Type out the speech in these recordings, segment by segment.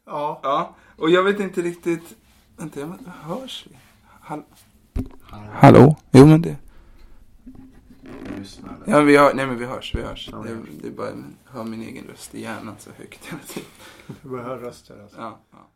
Ja. Ja. Och jag vet inte riktigt... Vänta, hörs vi? Hallå? Jo, men det... Ja, vi hörs. Ja, det är bara att höra min egen röst i hjärnan så högt hela tiden. Du bara hör röster alltså. Ja.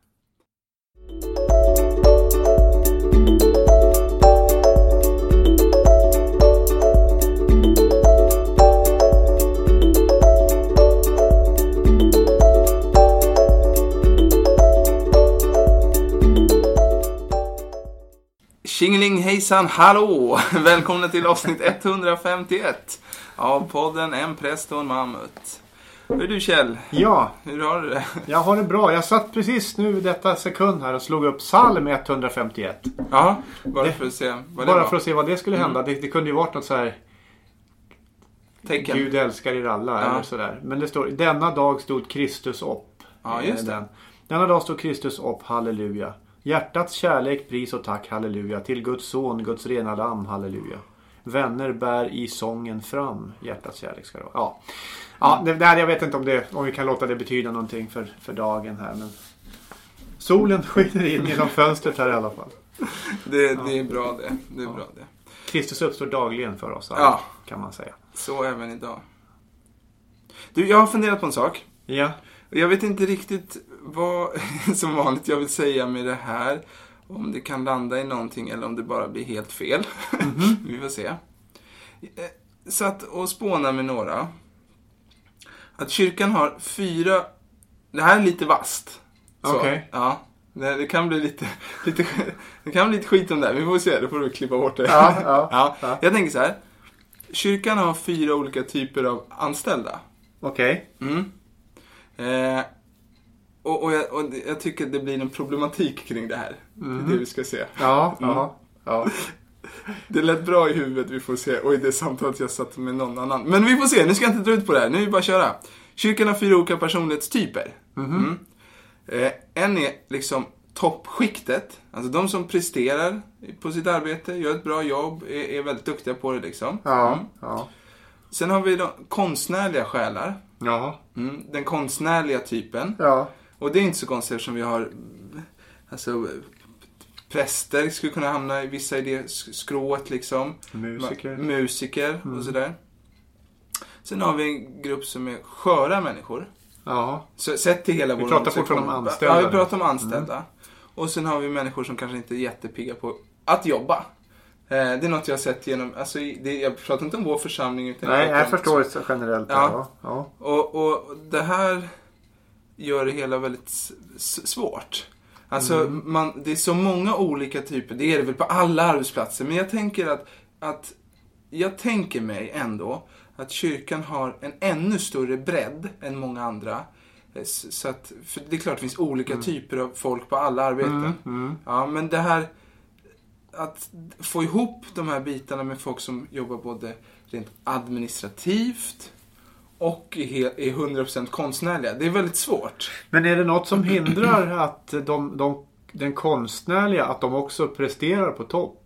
Tjingeling, hejsan, hallå! Välkomna till avsnitt 151 av podden En präst och en mammut. Hur är du, Kjell? Ja. Hur har du det? Jag har det bra. Jag satt precis nu detta sekund här och slog upp psalm 151. Ja, bara för att se vad det bara var. för att se vad det skulle hända. Det kunde ju varit något så här... Tecken. Gud älskar er alla eller sådär. Men det står, denna dag stod Kristus upp. Ja, just det. Denna dag stod Kristus upp, halleluja. Hjärtats kärlek, pris och tack, halleluja. Till Guds son, Guds rena lamm, halleluja. Vänner bär i sången fram. Hjärtats kärlek ska det vara. Ja, det där, jag vet inte om vi kan låta det betyda någonting för dagen här. Men solen skiner in genom fönstret här i alla fall. Det är bra det. Det är bra det. Kristus uppstår dagligen för oss alla, kan man säga. Så även idag. Du, jag har funderat på en sak. Ja. Och jag vet inte riktigt vad som vanligt jag vill säga med det här. Om det kan landa i någonting eller om det bara blir helt fel. Mm-hmm. Vi får se. Satt och spåna med några. Att kyrkan har 4... Det här är lite vast. Okej. Ja. Det kan bli lite det kan bli lite skit om det här. Vi får se, då får du klippa bort det. Ja. Jag tänker så här. Kyrkan har 4 olika typer av anställda. Okej. Mm. Och jag tycker att det blir en problematik kring det här. Det är det vi ska se. Ja. Det lät bra i huvudet, vi får se. Och i det samtalet jag satt med någon annan. Men vi får se, nu ska jag inte dra ut på det här. Nu är vi bara köra. Kyrkan har 4 olika personlighetstyper. En är liksom toppskiktet. Alltså de som presterar på sitt arbete, gör ett bra jobb, är väldigt duktiga på det liksom. Ja. Sen har vi de konstnärliga själar. Ja. Den konstnärliga typen. Ja. Och det är inte så konstigt som vi har... Alltså, präster skulle kunna hamna i vissa idéer, skrået liksom. Musiker och sådär. Sen har vi en grupp som är sköra människor. Ja. Så sett till hela vår... Vi pratar fortfarande om anställda. Ja, vi pratar om anställda. Och sen har vi människor som kanske inte är jättepigga på att jobba. Det är något jag har sett genom... Alltså, jag pratar inte om vår församling. Utan jag förstår det generellt. Ja. Och det här gör det hela väldigt svårt. Alltså, det är så många olika typer. Det är det väl på alla arbetsplatser. Men jag tänker att jag tänker mig ändå att kyrkan har en ännu större bredd än många andra. Så att, för det är klart det finns olika typer av folk på alla arbeten. Ja, men det här att få ihop de här bitarna med folk som jobbar både rent administrativt och är 100% konstnärliga. Det är väldigt svårt. Men är det något som hindrar att den konstnärliga, att de också presterar på topp?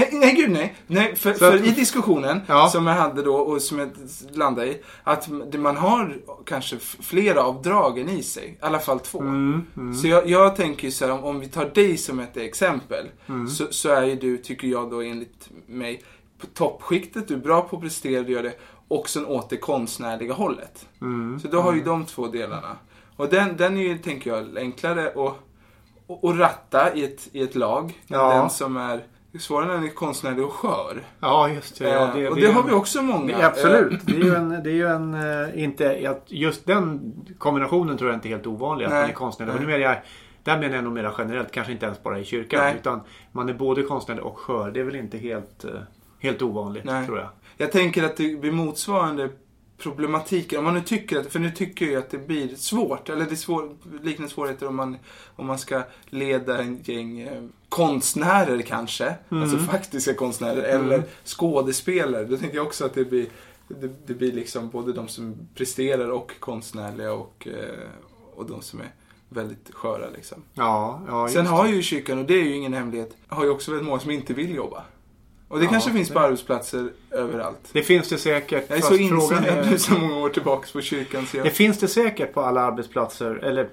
Nej, för i diskussionen som jag hade då och som jag landade i, att man har kanske flera av dragen i sig, i alla fall 2. Så jag tänker så här, om vi tar dig som ett exempel, så är ju du, tycker jag då enligt mig, på toppskiktet, du är bra på att prestera, du gör det också åt det konstnärliga hållet. Så då har ju de 2 delarna. Och den är ju, tänker jag, enklare att ratta i ett lag än den som är svårare när det är konstnärlig och skör. Ja, just det. Och det har vi också många. Absolut. Det är ju en inte, just den kombinationen tror jag inte är helt ovanlig, att man är konstnärlig. Men där menar jag nog mer generellt, kanske inte ens bara i kyrkan, utan man är både konstnärlig och skör. Det är väl inte helt ovanligt, tror jag. Jag tänker att det blir motsvarande problematiken. Om man nu tycker för nu tycker jag att det blir svårt, eller det är liknande svårigheter om man ska leda en gäng konstnärer kanske, alltså faktiska konstnärer eller skådespelare. Då tänker jag också att det blir liksom både de som presterar och konstnärliga och de som är väldigt sköra liksom. Sen har ju kyrkan, och det är ju ingen hemlighet, har ju också väldigt många som inte vill jobba. Och det kanske finns på arbetsplatser överallt. Det finns det säkert. Jag är så insatt nu så många år tillbaka på kyrkan. Det finns det säkert på alla arbetsplatser. Eller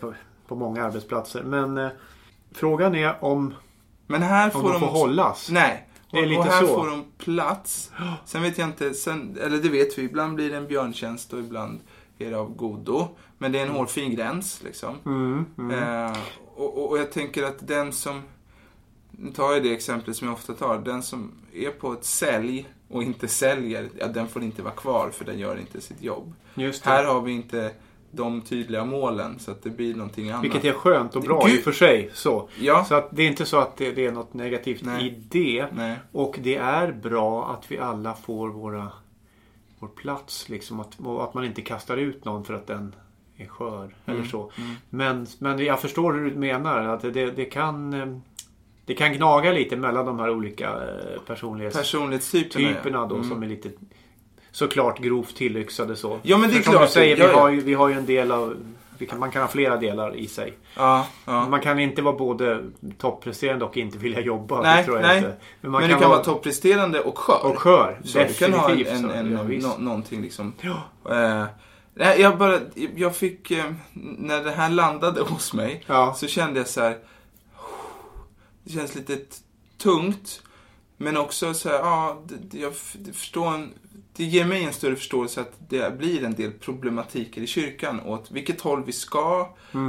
på många arbetsplatser. Men frågan är om här får de hållas. Nej. Det är lite och här så. får de plats. Sen vet jag inte, eller det vet vi, ibland blir det en björntjänst och ibland är det av godo. Men det är en hårfin gräns liksom. Och jag tänker att den som, nu tar jag det exempel som jag ofta tar, den som är på ett sälj och inte säljer, den får inte vara kvar för den gör inte sitt jobb. Just det. Här har vi inte de tydliga målen så att det blir någonting annat. Vilket är skönt och bra i och för sig. Så att det är inte så att det är något negativt i det. Nej. Och det är bra att vi alla får vår plats. Liksom, att man inte kastar ut någon för att den är skör. Eller så. Men jag förstår hur du menar. Att det kan gnaga lite mellan de här olika personlighetstyperna då, som är lite såklart grovt tillyxade så. Ja, men det är som klart. Du säger, vi har ju en del av, man kan ha flera delar i sig. Ja. Man kan inte vara både toppresterande och inte vilja jobba. Nej, det tror jag inte. Men du kan vara toppresterande och skör. Så definitivt. Du kan ha någonting liksom. Ja. Jag fick, när det här landade hos mig, så kände jag så här, det känns lite tungt, men också så här, jag förstår, det ger mig en större förståelse att det blir en del problematiker i kyrkan åt vilket håll vi ska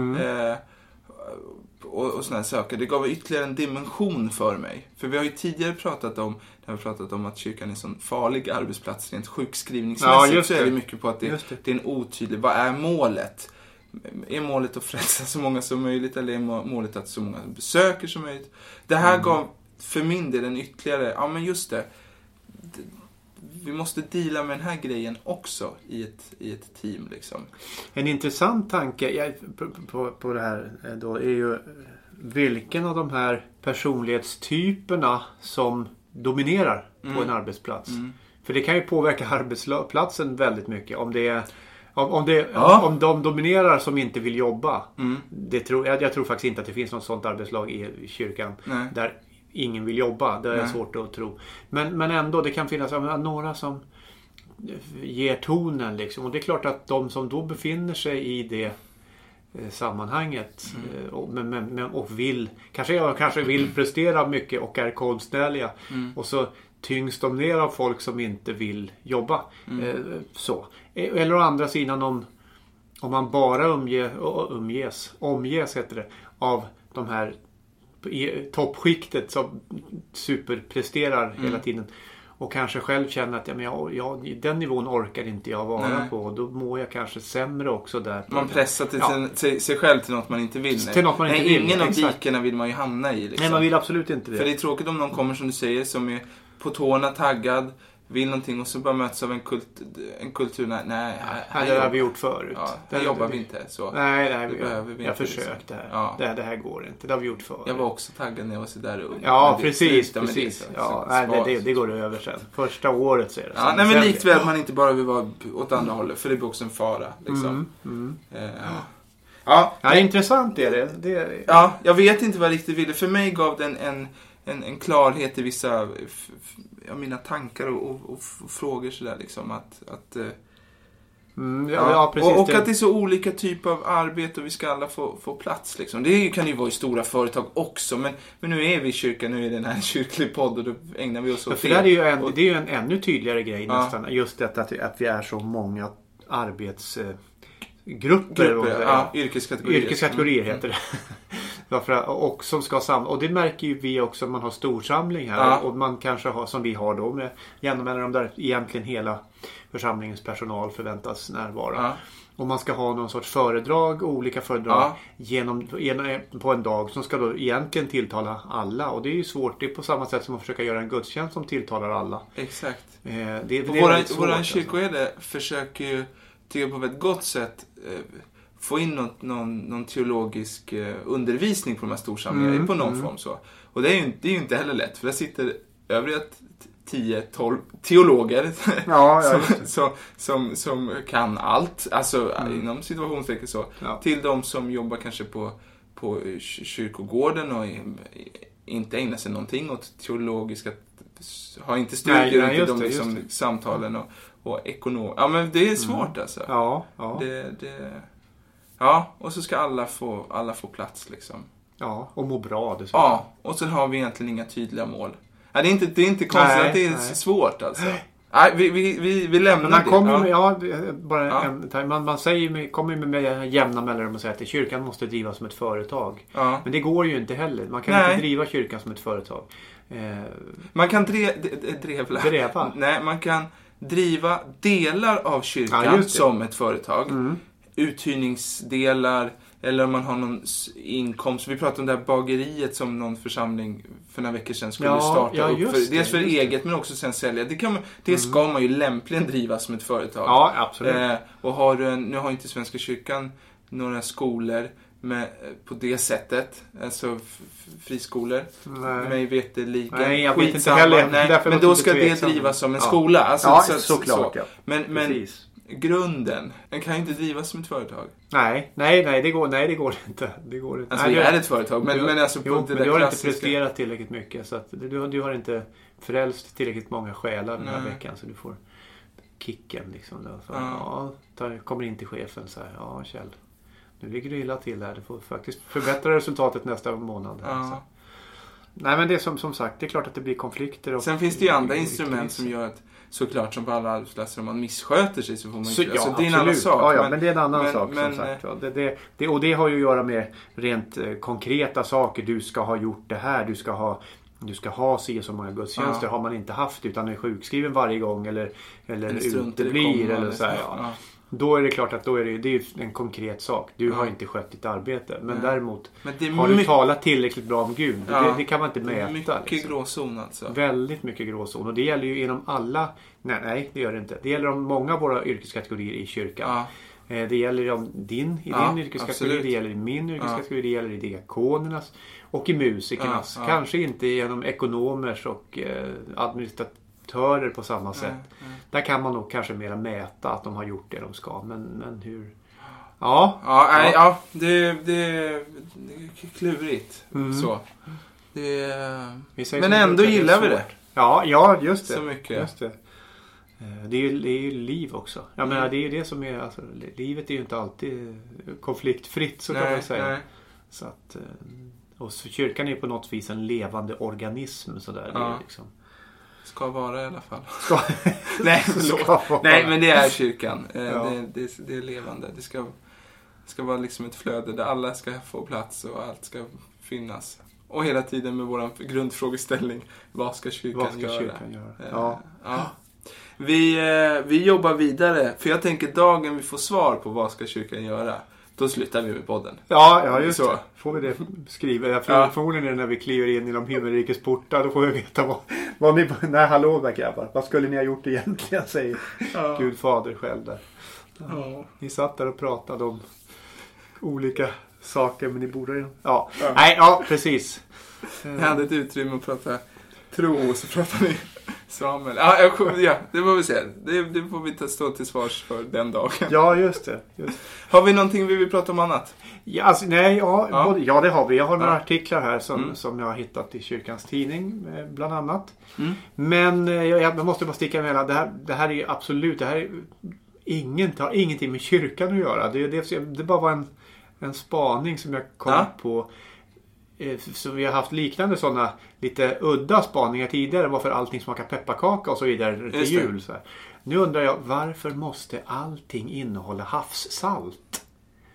och sådana saker. Det gav ytterligare en dimension för mig. För vi har ju tidigare pratat om att kyrkan är en sån farlig arbetsplats rent sjukskrivningsmässigt, så är det mycket på att det är en otydlig, vad är målet? Är målet att frälsa så många som möjligt eller är målet att så många besöker som möjligt? Det här gav för min del en ytterligare, men just det, vi måste deala med den här grejen också i ett team liksom. En intressant tanke på det här då är ju vilken av de här personlighetstyperna som dominerar på en arbetsplats. För det kan ju påverka arbetsplatsen väldigt mycket om det är om de dominerar som inte vill jobba. Jag tror faktiskt inte att det finns något sånt arbetslag i kyrkan. Nej. Där ingen vill jobba. Det är svårt att tro. Men ändå, det kan finnas några som ger tonen liksom. Och det är klart att de som då befinner sig i det sammanhanget och vill kanske vill prestera mycket och är konstnärliga. Och så tyngs de ner av folk som inte vill jobba. Så. Eller å andra sidan om man bara omges heter det, av de här i toppskiktet som superpresterar hela tiden och kanske själv känner att den nivån orkar inte jag vara på, och då mår jag kanske sämre också där. Man pressar till sig själv till något man inte vill. Till något man inte vill. Ingen av dikerna vill man ju hamna i liksom. Nej, man vill absolut inte det. För det är tråkigt om någon kommer som du säger som är på tårna, taggad, vill någonting och så bara möts av en kultur. Nej, det har vi gjort förut. Ja, det jobbar vi inte så. Nej, vi jag försökte här. Ja. Det här går inte. Det har vi gjort förut. Jag var också taggad när jag var så där ung. Ja, precis. Det går över sen. Första året så är det. Ja, men likväl att man inte bara vill vara åt andra hållet, för det blir också en fara liksom. Ja, intressant är det. Ja, jag vet inte vad jag riktigt ville. För mig gav den en klarhet i vissa mina tankar och frågor sådär liksom precis, och att det är så olika typer av arbete och vi ska alla få plats liksom. Det kan ju vara i stora företag också, men nu är vi i kyrkan, nu är det en kyrklig podd och då ägnar vi oss åt det. Det är ju en ännu tydligare grej nästan, just detta att vi är så många arbetsgrupper yrkeskategorier heter det. Och som ska samla, och det märker ju vi också om man har storsamling här och man kanske har, som vi har då med genom där egentligen hela församlingens personal förväntas närvara. Och man ska ha någon sorts olika föredrag genom på en dag som ska då egentligen tilltala alla, och det är ju svårt. Det är på samma sätt som att försöka göra en gudstjänst som tilltalar alla. Exakt. Våran kyrkoherde försöker ju, tycker jag, på ett gott sätt få in någon teologisk undervisning på de här storsamlingarna på någon form så. Och det är ju inte heller lätt, för där sitter övriga 10-12 teologer som kan allt, alltså inom situationstecken så, till de som jobbar kanske på kyrkogården och inte ägnar sig någonting åt teologiska, har inte studier i de liksom samtalen och ekonom. Ja, men det är svårt alltså. Ja. Ja, och så ska alla få plats liksom. Ja, och må bra dessutom. Ja, och sen har vi egentligen inga tydliga mål. Ja, det är inte konstigt att det är svårt alltså. Nej, vi lämnar man det. Man säger, kommer med jämna mellanrum och säger att kyrkan måste drivas som ett företag. Ja. Men det går ju inte heller. Man kan inte driva kyrkan som ett företag. Man kan driva. Nej, man kan driva delar av kyrkan som ett företag. Uthyrningsdelar, eller om man har någon inkomst. Vi pratade om det här bageriet som någon församling för några veckor sedan skulle starta upp. Dels för eget men också sen sälja. Det ska man ju lämpligen driva som ett företag. Ja, absolut. Och nu har inte Svenska kyrkan några skolor på det sättet. Alltså friskolor. Mig veterligen. Nej, jag vet inte heller. Men då ska det drivas som en skola. Alltså, såklart. Men grunden, den kan ju inte drivas som ett företag. Nej, det går inte. Alltså det är ett företag, men alltså du har inte presterat tillräckligt mycket, så att du har inte frälst tillräckligt många själar den här veckan, så du får kicken liksom då. Kommer in till chefen så här, Kjell, nu ligger du illa till här, du får faktiskt förbättra resultatet nästa månad. Alltså. Nej, men det är som sagt, det är klart att det blir konflikter. Sen finns det ju andra instrument som gör att, såklart som på alla arbetsplatser, om man missköter sig så får man inte... Alltså, det är en annan sak. Men det är en annan sak som sagt. Och det har ju att göra med rent konkreta saker. Du ska ha gjort det här, du ska ha så många gudstjänster. Har man inte haft utan är sjukskriven varje gång eller uteblir eller så här, Då är det klart att det är en konkret sak. Du har inte skött ditt arbete. Men däremot har du talat tillräckligt bra om Gud. Det kan man inte mäta. Mycket gråzon alltså. Väldigt mycket gråzon. Och det gäller ju inom alla... Nej, det gör det inte. Det gäller om många av våra yrkeskategorier i kyrkan. Det gäller om din yrkeskategori. Absolut. Det gäller i min yrkeskategori. Det gäller i diakonernas. Och i musikernas. Kanske inte genom ekonomers och administratörer på samma sätt. Där kan man nog kanske mer mäta att de har gjort det de ska. Men hur... Det är klurigt. Så. Men ändå gillar vi det. Ja, just det. Så mycket. Just det. Det är ju liv också. Jag menar, det är ju det som är... Alltså, livet är ju inte alltid konfliktfritt, så kan man säga. Nej. Så att, och så kyrkan är på något vis en levande organism. Så där. Det är liksom... Ska vara i alla fall. Nej, men det är kyrkan. Det är levande. Det ska vara liksom ett flöde där alla ska få plats och allt ska finnas. Och hela tiden med vår grundfrågeställning. Vad ska kyrkan göra? Vi jobbar vidare. För jag tänker dagen vi får svar på vad ska kyrkan göra, då slutar vi med podden. Ja, just så. Får vi det skriva. Förmodligen är det när vi kliver in i de himmelrikes portar. Då får vi veta vad ni... Nej, hallå där grabbar. Vad skulle ni ha gjort egentligen, säger Gud fader själv där. Ni satt där och pratade om olika saker, men ni borde... precis. Jag hade ett utrymme att prata tro, och så pratar ni Samuel. Det får vi se. Det får vi stå till svars för den dagen. Ja, just det. Har vi någonting vi vill prata om annat? Det har vi. Jag har några artiklar här som jag har hittat i kyrkans tidning bland annat. Men jag måste bara sticka emellan. Det här är ju absolut, det här är har ingenting med kyrkan att göra. Det bara var en spaning som jag kom på. Så vi har haft liknande sådana lite udda spaningar tidigare. Varför allting smakar pepparkaka och så vidare till jul. Så här. Nu undrar jag, varför måste allting innehålla havssalt?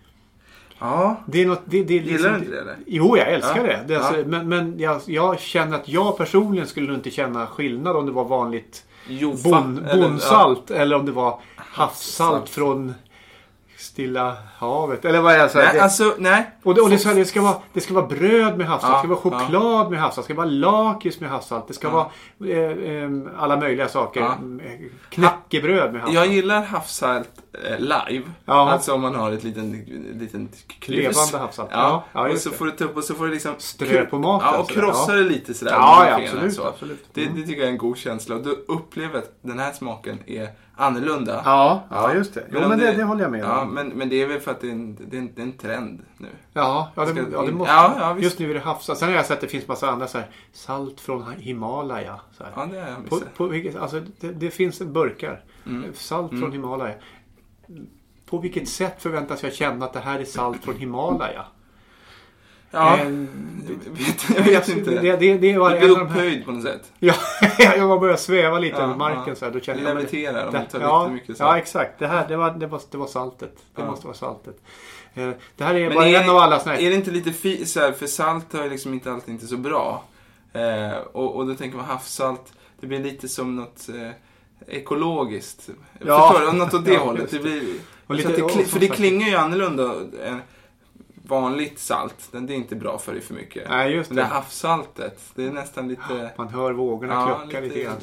Ja. Det är något, det är liksom, gillar du inte det? Eller? Jo, jag älskar det. Alltså, men jag känner att jag personligen skulle inte känna skillnad om det var vanligt bondsalt eller om det var havssalt från Stilla havet. Eller vad är det? Nej. Och det ska vara bröd med havssalt. Det ska vara choklad med havssalt. Det ska vara lakrits med havssalt. Det ska vara alla möjliga saker. Knäckebröd med havssalt. Jag gillar havssalt live. Alltså om man har ett liten krus. Levande havssalt. Och så får du ta upp och så får du liksom strö på maten. Och krossa det lite sådär. Absolut. Det tycker jag är en god känsla. Och du upplever att den här smaken är annorlunda. Ja, just det. Jo, men det håller jag med om. Men det är väl för att det är en trend nu. Det måste. Just nu är det havssalt. Sen har jag sett att det finns massa andra så här, salt från Himalaya. Så här. Ja, det är alltså, det finns burkar. Salt från Himalaya. på vilket sätt förväntas jag känna att det här är salt från Himalaya? Ja, jag vet inte. Det var det blir upphöjd på något sätt. Ja, jag börjar sväva lite över marken så här. Då känner jag leviterar om det tar riktigt mycket salt. Ja, exakt. Det var saltet. Det måste vara saltet. Det här är bara en av alla såna här. Är det inte lite så här, för salt är liksom inte alltid inte så bra. Och då tänker man havssalt, det blir lite som något ekologiskt. Ja. Förstår du? Något åt det hållet. Det blir, för det klingar ju annorlunda än vanligt salt. Det är inte bra för dig för mycket. Nej, just det. Men det havssaltet, det är nästan lite... Man hör vågorna klocka lite grann.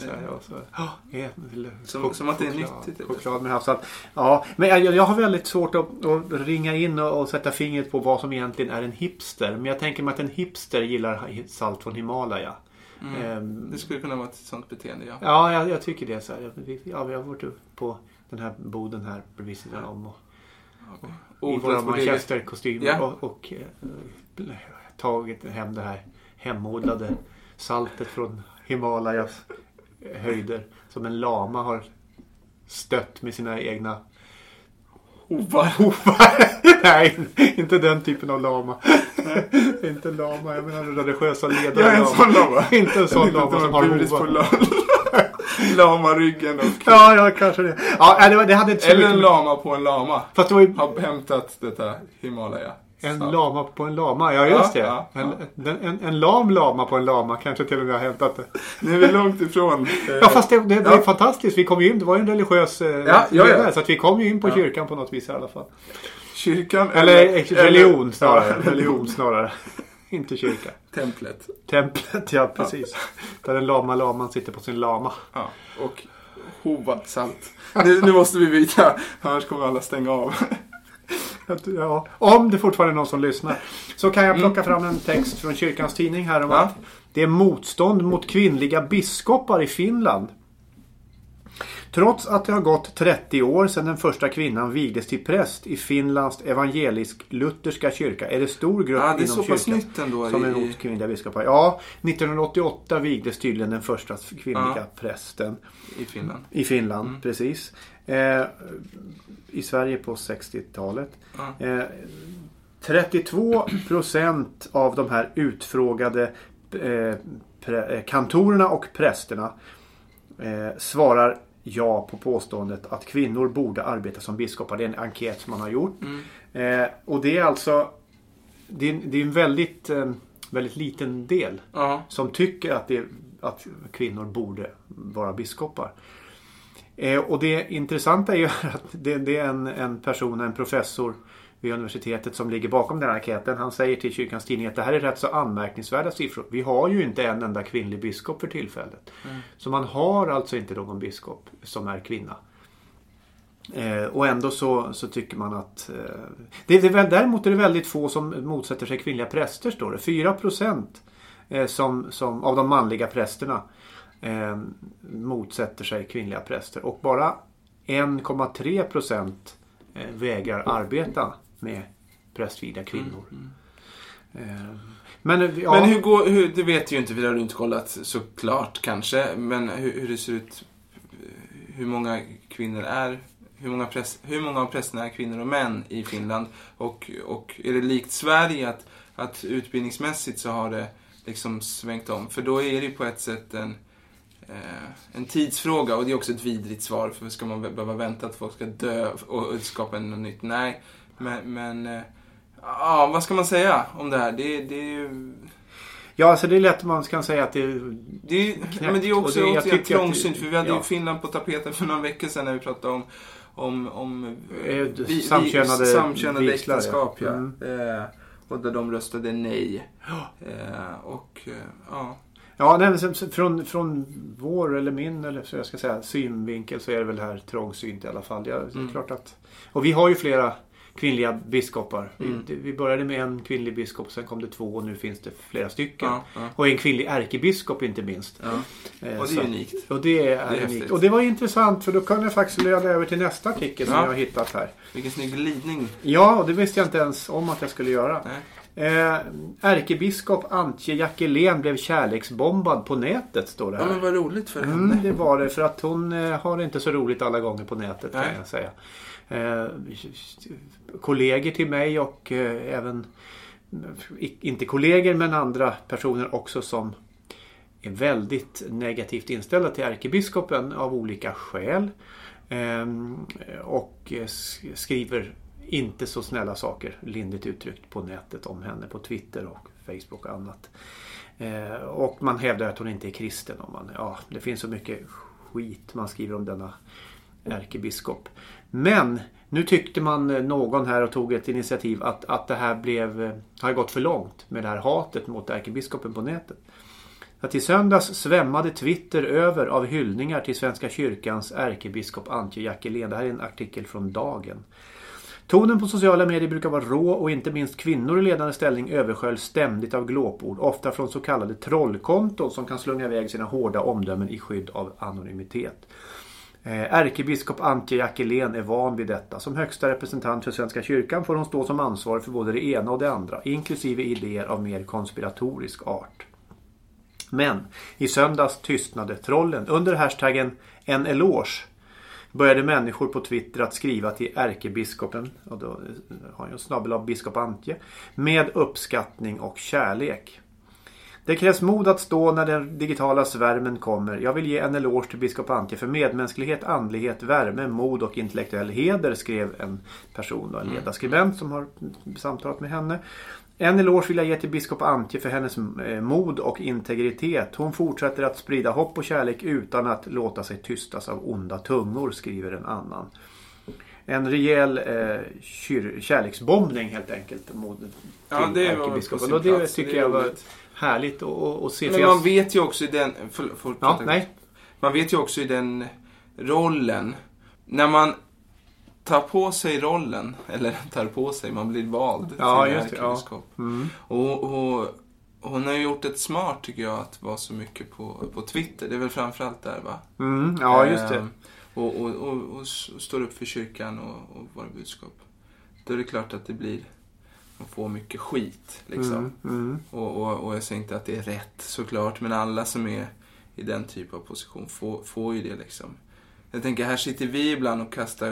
Som att det är nyttigt. Choklad med havssalt. Ja, men jag har väldigt svårt att ringa in och sätta fingret på vad som egentligen är en hipster. Men jag tänker mig att en hipster gillar salt från Himalaya. Det skulle kunna vara ett sånt beteende, ja. Ja, jag tycker det. Så här. Vi har varit upp på den här boden här bredvid sidan om i våra manchesterkostymer och tagit hem det här hemodlade saltet från Himalayas höjder som en lama har stött med sina egna hovar. Nej, inte den typen av lama. Inte lama, jag menar religiösa ledare. Ja, en sån lama. Inte en sån lama som har hovar. Lama-ryggen och... Ja, kanske det. Ja, det hade inte så eller en lama på en lama. Fast det var ju... har hämtat detta Himalaya. En lama på en lama, ja just det. Ja. En lam lama på en lama kanske till och med har hämtat det. Nu är vi långt ifrån. Ja, fast det är fantastiskt. Vi kom ju in, det var ju en religiös ledare, så att vi kom ju in på kyrkan på något vis i alla fall. Kyrkan eller religion snarare. Religion snarare. Inte kyrka. Templet, ja precis. Där den laman sitter på sin lama. Ja, och hovat salt. Nu måste vi byta, annars kommer alla stänga av. Ja, om det fortfarande är någon som lyssnar så kan jag plocka fram en text från kyrkans tidning här om att det är motstånd mot kvinnliga biskopar i Finland. Trots att det har gått 30 år sedan den första kvinnan vigdes till präst i Finlands evangelisk-lutherska kyrka är det stor grupp inom kyrkan. Det är så pass nytt ändå som är emot kvinnliga biskopar. Ja, 1988 vigdes tydligen den första kvinnliga prästen i Finland, precis. I Sverige på 60-talet. 32% av de här utfrågade kantorerna och prästerna svarar ja på påståendet att kvinnor borde arbeta som biskopar. Det är en enkät som man har gjort. Och det är alltså det är en väldigt liten del som tycker att kvinnor borde vara biskopar. Och det intressanta är ju att det är en person, en professor vid universitetet som ligger bakom den här enkäten. Han säger till kyrkans tidning att det här är rätt så anmärkningsvärda siffror. Vi har ju inte en enda kvinnlig biskop för tillfället. Så man har alltså inte någon biskop som är kvinna. Och ändå så tycker man att... däremot är det väldigt få som motsätter sig kvinnliga präster, står det. 4% som av de manliga prästerna motsätter sig kvinnliga präster. Och bara 1,3% vägrar arbeta med prästvigda kvinnor. Men hur det vet ju inte, vi har inte kollat såklart kanske, men hur det ser ut, hur många kvinnor är, hur många av prästerna är kvinnor och män i Finland, och är det likt Sverige att utbildningsmässigt så har det liksom svängt om, för då är det ju på ett sätt en tidsfråga, och det är också ett vidrigt svar, för ska man behöva vänta att folk ska dö och skapa något nytt? Nej, men vad ska man säga om det här? Det är ju... Ja, alltså det är lätt man kan säga att det är knäppt. Men det är också återigen trångsynt, för vi hade ju Finland på tapeten för några veckor sedan när vi pratade om samkönade äktenskap. Och där de röstade nej. Ja, nej, från vår eller min, eller så jag ska säga, synvinkel, så är det väl här trångsynt i alla fall. Det är klart att, och vi har ju flera kvinnliga biskopar. Vi började med en kvinnlig biskop, sen kom det 2 och nu finns det flera stycken. Och en kvinnlig ärkebiskop inte minst. Och det är unikt. Och det är unikt. Och det var intressant, för då kunde jag faktiskt leda över till nästa artikel som jag har hittat här. Vilken snygg glidning. Ja, och det visste jag inte ens om att jag skulle göra. Ärkebiskop Antje Jackelén blev kärleksbombad på nätet, står det här. Ja, men vad roligt för henne. Det var det, för att hon har inte så roligt alla gånger på nätet, kan jag säga. Kollegor till mig och även inte kollegor men andra personer också som är väldigt negativt inställda till ärkebiskopen av olika skäl och skriver inte så snälla saker, lindrigt uttryckt, på nätet om henne på Twitter och Facebook och annat. Och man hävdar att hon inte är kristen. Det finns så mycket skit man skriver om denna ärkebiskop. Men nu tyckte man någon här och tog ett initiativ att det här har gått för långt med det här hatet mot ärkebiskopen på nätet. Att i söndags svämmade Twitter över av hyllningar till Svenska kyrkans ärkebiskop Antje Jackelén. Det här är en artikel från Dagen. Tonen på sociala medier brukar vara rå och inte minst kvinnor i ledande ställning översköljs ständigt av glåpord, ofta från så kallade trollkonton som kan slunga iväg sina hårda omdömen i skydd av anonymitet. Ärkebiskop Antje Jackelén är van vid detta. Som högsta representant för Svenska kyrkan får hon stå som ansvarig för både det ena och det andra, inklusive idéer av mer konspiratorisk art. Men i söndags tystnade trollen. Under hashtaggen en eloge började människor på Twitter att skriva till ärkebiskopen, och då har jag en snabbel av biskop Antje, med uppskattning och kärlek. Det krävs mod att stå när den digitala svärmen kommer. Jag vill ge en eloge till biskop Antje för medmänsklighet, andlighet, värme, mod och intellektuell heder, skrev en person, en ledarskribent som har samtalat med henne. En eloge vill jag ge till biskop Antje för hennes mod och integritet. Hon fortsätter att sprida hopp och kärlek utan att låta sig tystas av onda tungor, skriver en annan. En rejäl kärleksbombning helt enkelt mot ärkebiskopen. Och det tycker jag var härligt att se. Men man vet ju också i den... Man vet ju också i den rollen, när man tar på sig rollen, eller tar på sig, man blir vald till ärkebiskop. Ja. Och hon har gjort ett smart, tycker jag, att vara så mycket på Twitter. Det är väl framförallt där, va? Ja, just det. Och står upp för kyrkan och våra budskap. Då är det klart att det blir, man får mycket skit liksom. Och jag säger inte att det är rätt, såklart, men alla som är i den typen av position får ju det liksom. Jag tänker, här sitter vi ibland och kastar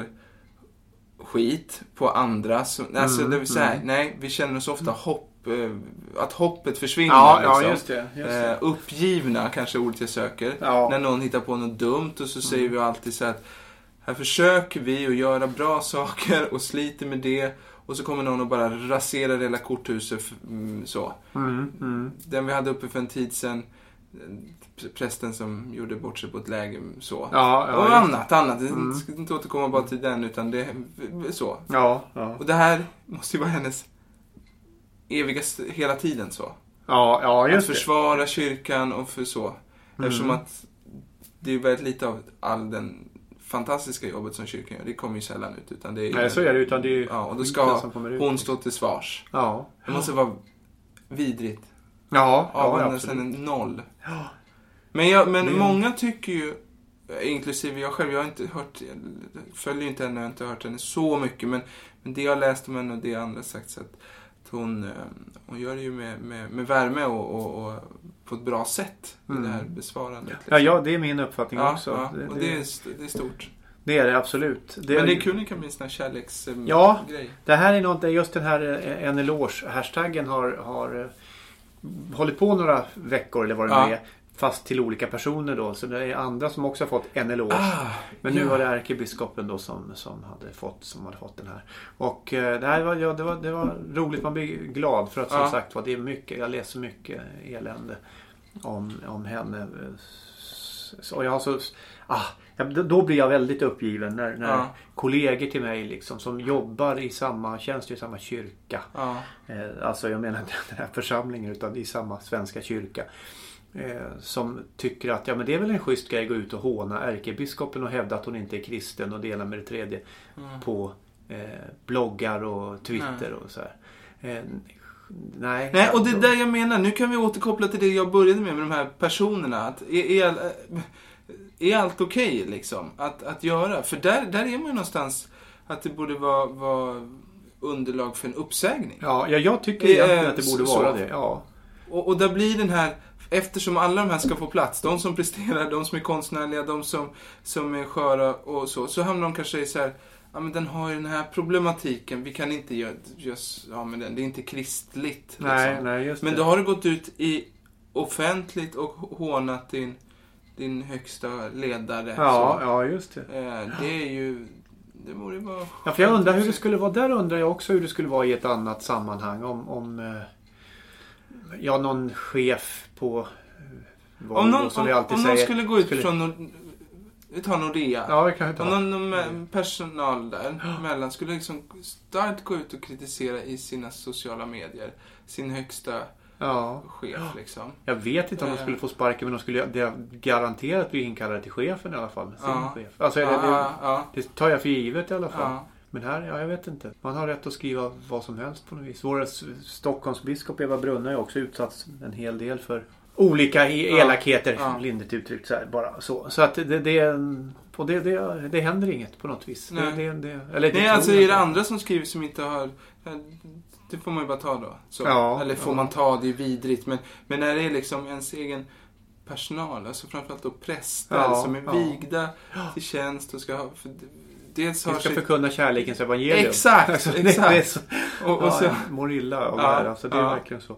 skit på andra. Alltså det vill säga, nej, vi känner oss ofta att hoppet försvinner. Ja, just det. Uppgivna, kanske ordet jag söker. Ja. När någon hittar på något dumt, och så säger vi alltid så att här försöker vi att göra bra saker och sliter med det, och så kommer någon och bara raserar hela korthuset så. Den vi hade uppe för en tid sedan, prästen som gjorde bort sig på ett läger så. Och annat. Jag ska inte återkomma bara till den, utan det så. Och det här måste ju vara hennes eviga hela tiden så. Just att försvara kyrkan och för så. Eftersom att det är väldigt lite av all den fantastiska jobbet som kyrkan gör. Det kommer ju sällan ut, utan det är... Nej, så är det, utan det är... och då ska hon stå till svars. Det måste vara vidrigt. Nästan en noll. Men många tycker ju, inklusive jag själv, jag har inte hört, följer inte henne, jag har inte hört henne så mycket, men det jag läst om henne och det andra sagt, så att hon gör det ju med värme och på ett bra sätt i det här besvarandet. Liksom. Ja, det är min uppfattning också. Och det är stort. Det är det absolut. Men det kunde kan bli en sån här kärleksgrej. Det här är något, just den här en eloge-hashtaggen har hållit på några veckor eller vad det nu är. Fast till olika personer då. Så det är andra som också har fått en eloge. Men nu var det ärkebiskopen då som hade fått den här. Och det här det var roligt, man blir glad för att som sagt det är mycket, jag läser mycket elände om henne. Och jag har så då blir jag väldigt uppgiven när kollegor till mig liksom, som jobbar i samma tjänst i samma kyrka. Alltså jag menar inte den här församlingen, utan i samma svenska kyrka. Som tycker att men det är väl en schysst grej att gå ut och håna ärkebiskopen och hävda att hon inte är kristen och dela med det tredje på bloggar och Twitter och så här. Nej, och det är där jag menar. Nu kan vi återkoppla till det jag började med de här personerna. Att är allt okej liksom att göra? För där är man ju någonstans att det borde vara underlag för en uppsägning. Ja, jag tycker egentligen att det borde vara det. Ja. Och där blir den här, eftersom alla de här ska få plats, de som presterar, de som är konstnärliga, de som är sköra och så hamnar de kanske i så här, ja men den har ju den här problematiken, vi kan inte göra men det är inte kristligt. Nej, just det. Men då har du gått ut i offentligt och hånat din högsta ledare. Ja, just det. Det är ju, det borde vara... Ja, för jag undrar hur det skulle vara, där undrar jag också hur det skulle vara i ett annat sammanhang om någon chef på Volvo, som vi alltid säger. Om någon skulle gå ut från vi tar Nordea. Ja, vi kan ta. Om någon personal där mellan skulle liksom starkt gå ut och kritisera i sina sociala medier sin högsta chef liksom. Jag vet inte om de skulle få sparken, men de skulle garanterat bli inkallade till chefen i alla fall. Chef. Alltså, det tar jag för givet i alla fall. Ja. Men här, jag vet inte. Man har rätt att skriva vad som helst på något vis. Vår Stockholmsbiskop Eva Brunna är också utsatt en hel del för olika elakheter, lindrigt uttryckt så här, bara så. Så att det händer inget på något vis. Nej, alltså är det andra som skriver som inte har... Det får man ju bara ta då. Så. Ja, eller får man ta, det är vidrigt. Men när det är liksom ens egen personal, alltså framförallt då präster som är vigda till tjänst och ska ha... Dels vi ska förkunna kärlekens evangelium. Exakt, alltså, exakt. Det är så, och så mår illa av det här. Alltså, det är verkligen så.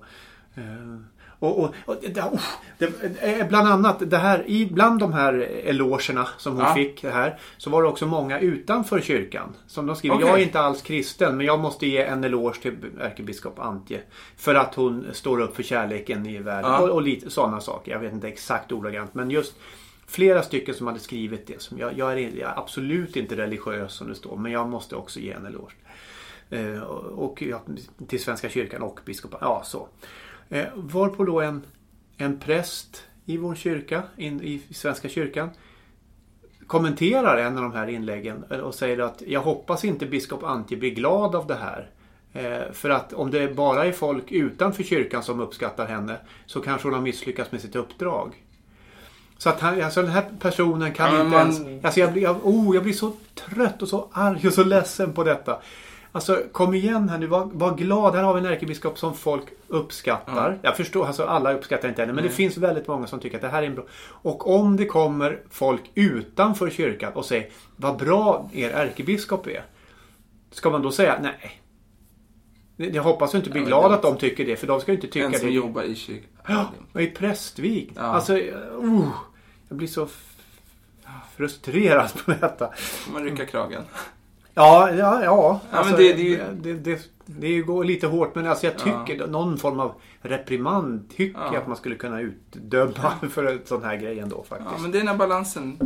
Bland annat det här, bland de här elogerna som hon fick det här, så var det också många utanför kyrkan som de skriver, jag är inte alls kristen men jag måste ge en eloge till ärkebiskop Antje för att hon står upp för kärleken i världen och lite sådana saker. Jag vet inte exakt ordagrant, men just flera stycken som hade skrivit det som jag är absolut inte religiös som det står, men jag måste också ge en eloge och till Svenska kyrkan och biskopen. Så varpå då en präst i vår kyrka, i Svenska kyrkan, kommenterar en av de här inläggen och säger att jag hoppas inte biskop Antje blir glad av det här. För att om det bara är folk utanför kyrkan som uppskattar henne så kanske hon har misslyckats med sitt uppdrag. Så att den här personen kan inte ens... Alltså jag blir så trött och så arg och så ledsen på detta. Alltså kom igen här nu, var glad. Här har vi en ärkebiskop som folk uppskattar. Jag förstår, alltså alla uppskattar inte henne. Men det finns väldigt många som tycker att det här är en bra... Och om det kommer folk utanför kyrkan och säger vad bra er ärkebiskop är. Ska man då säga nej. Jag hoppas inte bli glad att de tycker det. För de ska inte tycka det. En som jobbar i kyrkan. Ja, i prästvig. Alltså, jag blir så frustrerad på detta. Man rycker kragen. Ja, alltså, det går lite hårt, men alltså jag tycker någon form av reprimand tycker jag att man skulle kunna utdöma för en sån här grej ändå faktiskt. Ja, men det är den här balansen,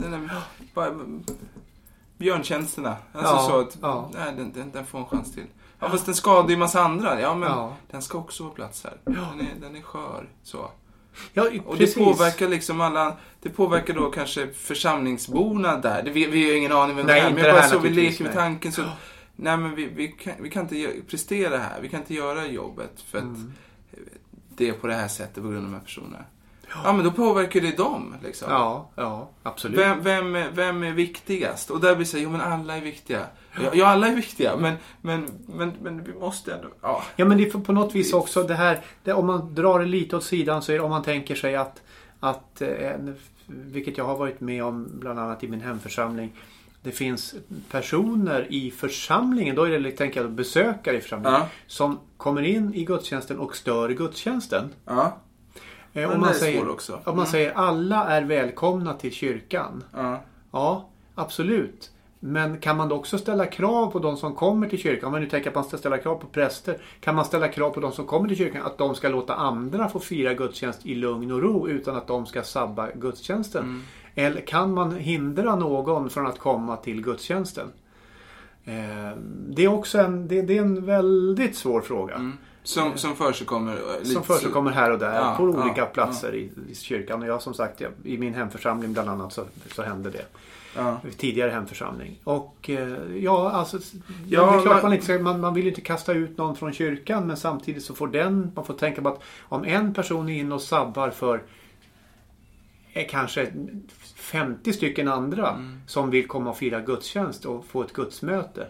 björntjänsterna. Alltså så att den får en chans till. Ja, fast den skadar ju massa andra. Ja, men den ska också ha plats här. Den är skör så. Ja, och det påverkar liksom alla. Det påverkar då kanske församlingsborna där. Vi har ju ingen aning om det här. Men bara så vi leker med tanken så. Nej, men vi kan inte prestera här. Vi kan inte göra jobbet för att det är på det här sättet på grund av de här personerna. Ja, men då påverkar det dem liksom. Ja, absolut. Vem är viktigast? Och där blir det så, men alla är viktiga. Ja, alla är viktiga, men vi måste ändå... Ja, men det är på något vis också det här, om man drar det lite åt sidan så är det, om man tänker sig att vilket jag har varit med om bland annat i min hemförsamling, det finns personer i församlingen, då är det, tänker jag, besökare i församlingen som kommer in i gudstjänsten och stör gudstjänsten. Om man säger alla är välkomna till kyrkan. Ja, absolut. Men kan man då också ställa krav på de som kommer till kyrkan? Om man nu tänker att man ska ställa krav på präster. Kan man ställa krav på de som kommer till kyrkan att de ska låta andra få fira gudstjänst i lugn och ro utan att de ska sabba gudstjänsten? Eller kan man hindra någon från att komma till gudstjänsten? Det är också en väldigt svår fråga. Som förekommer här och där på olika platser i kyrkan. Och jag som sagt, i min hemförsamling bland annat så hände det. Tidigare hemförsamling. Och alltså det är klart man vill inte kasta ut någon från kyrkan, men samtidigt så man får tänka på att om en person är in och sabbar för kanske 50 stycken andra som vill komma och fira gudstjänst och få ett gudsmöte.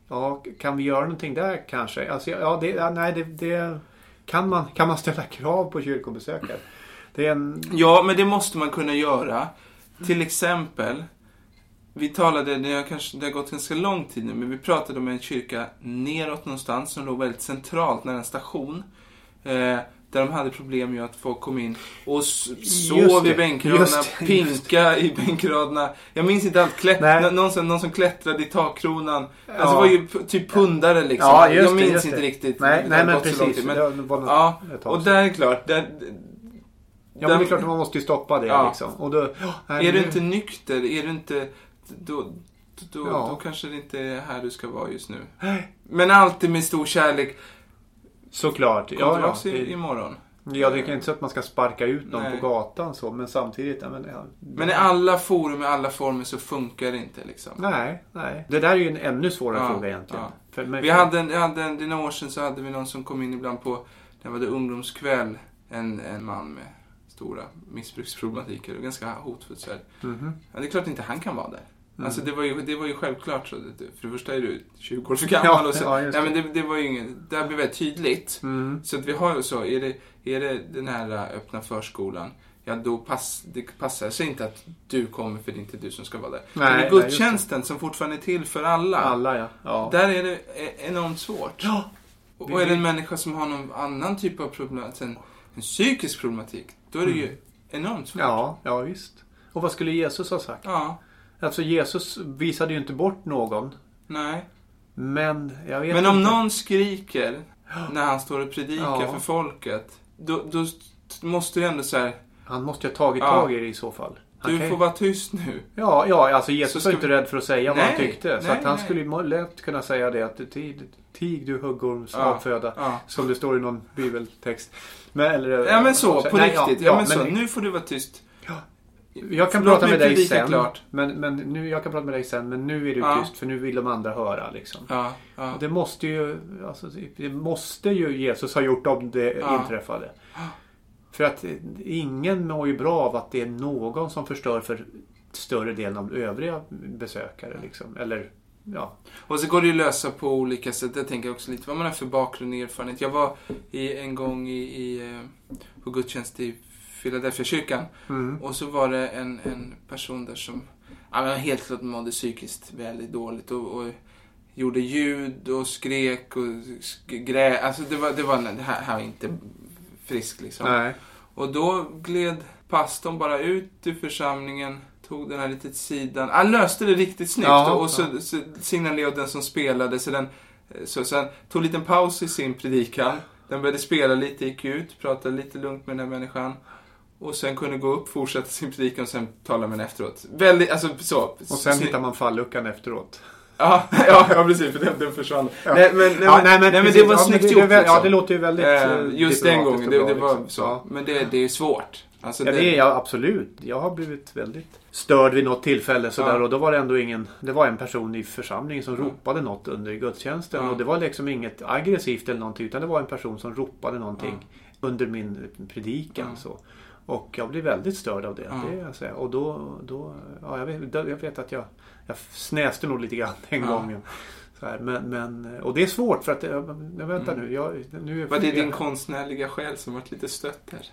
ja, kan vi göra någonting där kanske? Alltså, ja, det kan man ställa krav på kyrkobesökare. Det är Ja, men det måste man kunna göra. Till exempel, vi talade, det har gått ganska lång tid nu, men vi pratade om en kyrka neråt någonstans som låg väldigt centralt nära en station. Där de hade problem med att folk kom in och sov i bänkraderna, pinka i bänkraderna. Jag minns inte allt. Någon som klättrade i takkronan. Ja. Alltså det var ju typ pundare liksom. Ja, jag minns inte riktigt. Nej, men precis. Och där är klart. Ja, men det är klart att man måste ju stoppa det liksom. Och då, är du inte nykter, är du inte... Då kanske det inte är här du ska vara just nu. Men alltid med stor kärlek. Såklart. Imorgon. Ja, det är inte så att man ska sparka ut någon på gatan så, men samtidigt... Men i alla forum, i alla former så funkar det inte liksom. Nej. Det där är ju en ännu svårare fråga egentligen. Ja. Vi hade några år sedan så hade vi någon som kom in ibland på, det var det ungdomskväll, en man med stora missbruksproblematiker och ganska hotfullt så här. Mm-hmm. Ja, det är klart inte han kan vara där. Alltså det var ju självklart så. För det första är du 20 år för gammal och så. Ja, men det var ju inget, det blev väldigt tydligt. Så att vi har ju så, är det den här öppna förskolan, ja då det passar sig inte att du kommer, för det är inte du som ska vara där. Men det är gudstjänsten som fortfarande är till för alla. Alla, ja. Där är det enormt svårt. Ja. Och är det en människa som har någon annan typ av problem, en psykisk problematik, då är det ju enormt svårt. Ja, visst. Och vad skulle Jesus ha sagt? Ja. Alltså Jesus visade ju inte bort någon. Nej. Men jag vet Men om någon skriker när han står och predikar för folket, då måste det ändå så här... Han måste ju ha tagit tag i det i så fall. Du får vara tyst nu. Ja, alltså Jesus var inte rädd för att säga vad han tyckte. Så att han skulle ju lätt kunna säga det, att tig du huggorms avföda. Som det står i någon bibeltext. Men så, på riktigt. Nu får du vara tyst. Jag kan prata med dig sen. Jag kan prata med dig sen, men nu är du tyst, för nu vill de andra höra liksom. Och det måste ju Jesus ha gjort om det inträffade. För att ingen mår ju bra av att det är någon som förstör för större delen av övriga besökare liksom. Eller och så går det ju lösa på olika sätt. Jag tänker också lite vad man har för bakgrund och erfarenhet. Jag var en gång på gudstjänst i Philadelphia kyrkan. Och så var det en person där som helt klart mådde psykiskt väldigt dåligt och gjorde ljud och skrek och grät. Alltså det här var inte frisk liksom. Nej. Och då gled pastorn bara ut ur församlingen, tog den här lite sidan. Han löste det riktigt snyggt och så signalerade den som spelade så han tog en liten paus i sin predikan. Den började spela lite, gick ut, pratade lite lugnt med den här människan. Och sen kunde gå upp, fortsätta sin predikan och sen tala med den efteråt. Väldigt, alltså så. Och sen hittar man falluckan efteråt. Ja, precis, för den försvann. Nej, men det var snyggt gjort. Ja, det låter ju väldigt... just den gången, det var så. Ja. Men det är svårt. Alltså, det är jag absolut. Jag har blivit väldigt störd vid något tillfälle sådär, och då var det ändå det var en person i församlingen som ropade något under gudstjänsten. Och det var liksom inget aggressivt eller någonting, utan det var en person som ropade någonting under min predikan så. Och jag blev väldigt störd av det. Och då jag vet att jag snäste nog lite grann den gången. Så här, men och det är svårt för att vänta nu. Var det din konstnärliga själ som varit lite stött här?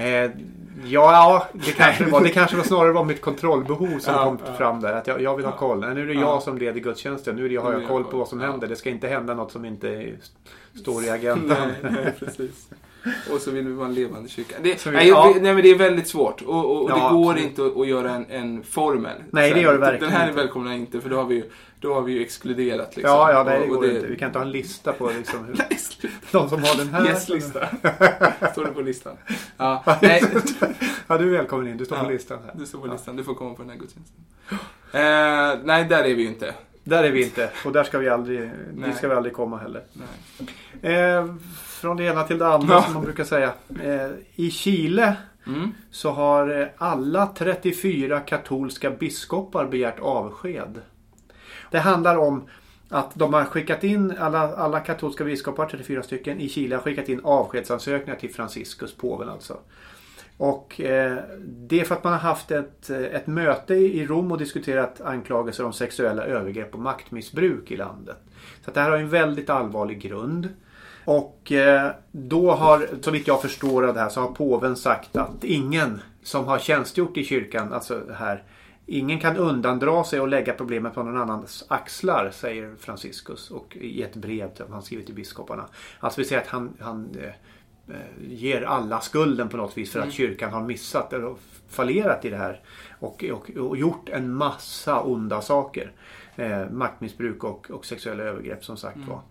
Det kanske var snarare mitt kontrollbehov som kom fram där. Att jag vill ha koll. Nu är det jag som leder gudstjänsten. Nu har jag koll på vad som händer. Det ska inte hända något som inte står i agendan. Nej, precis. Och så vill vi vara en levande kyrka. Men det är väldigt svårt. Och det går inte att göra en formel. Nej, det gör det verkligen. Den här är välkomna inte, för då har vi ju exkluderat liksom. Ja, det går inte. Vi kan inte ha en lista på liksom de som har den här. Yes-lista. Står det på listan? Ja, du är välkommen in. Du står på listan här. Du står på listan. Du får komma på den här gudstjänsten. Nej, där är vi ju inte. Där är vi inte. Och där ska vi aldrig komma heller. Nej. Från det ena till det andra som man brukar säga. I Chile så har alla 34 katolska biskopar begärt avsked. Det handlar om att de har skickat in alla katolska biskopar, 34 stycken i Chile, har skickat in avskedsansökningar till Franciscus, påven alltså. Och det är för att man har haft ett möte i Rom och diskuterat anklagelser om sexuella övergrepp och maktmissbruk i landet. Så att det här har en väldigt allvarlig grund. Och då har, så vitt jag förstår av det här, så har påven sagt att ingen som har tjänstgjort i kyrkan, alltså här, ingen kan undandra sig och lägga problemet på någon annans axlar, säger Franciscus och i ett brev som han skrivit till biskoparna. Alltså vi säger att han ger alla skulden på något vis för att kyrkan har missat eller fallerat i det här och gjort en massa onda saker. Maktmissbruk och sexuella övergrepp som sagt var.